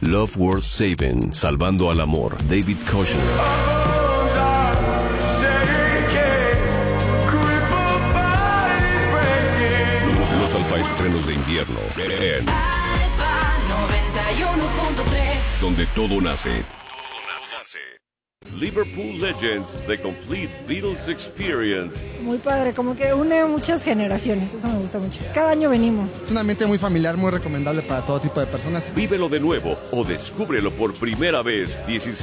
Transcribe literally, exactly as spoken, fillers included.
Love Worth Saving, Salvando al Amor, David Kushner. Los alfa estrenos de invierno en Alfa noventa y uno punto tres, donde todo nace. Liverpool Legends, The Complete Beatles Experience. Muy padre, como que une muchas generaciones, eso me gusta mucho. Cada año venimos. Es un ambiente muy familiar, muy recomendable para todo tipo de personas. Vívelo de nuevo o descúbrelo por primera vez. dieciséis